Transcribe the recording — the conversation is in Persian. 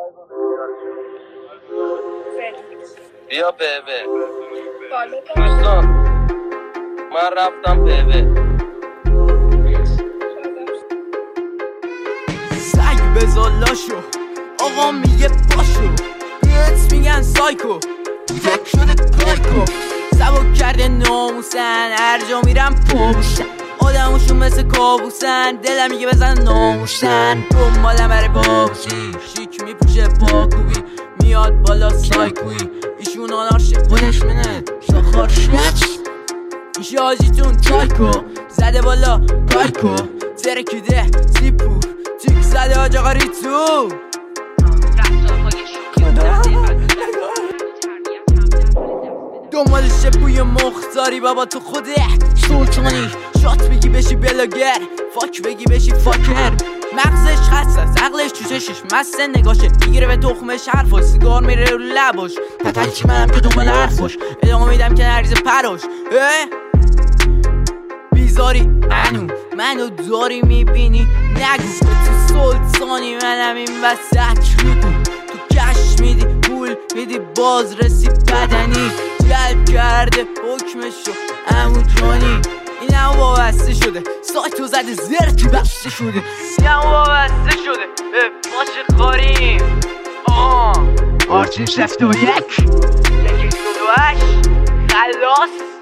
بیا بهوه دوستان، من رفتم بهوه. سگ بزالاشو آقا میگه پاشو، بهت میگن سایکو، تک شده کایکو، سبک کرده ناموسن، هر جا میرم پابوشن، آدموشون مثل کابوسن، دلم میگه بزن ناموشن، دنبالم برای بابوشی، شیک میپوشه پاکوبی، میاد بالا سایکویی، ایشون آنارشی خودش منه شاخارشیچ، ایشی آجیتون تایکو، زده بالا پایکو، ترکیده زیپو، تیک زده آج آقا ریتو. دنبالشه بوی مختاری بابا تو خوده سلطانی، شات بگی بشی بلاگر، فاک بگی بشی فاکر، مغزش خسته است، عقلش تو چشش مسته، نگاشه میگیره به تخمش حرفاش، سیگار میره رو لباش، پتنچی منم که دنبال حرفاش، ادامه میدم که نریزه پراش. بیزاری منو داری میبینی نگو، تو سلطانی منم این وسط میگو، تو کش میدی پول میدی باز رسی بدنی، جلب کرده حکمشو امو جانی، این هم وابسته شده سایتو زده زرتی بسته شده، این هم وابسته شده باشه خاریم آرچین 61 128 خلاص.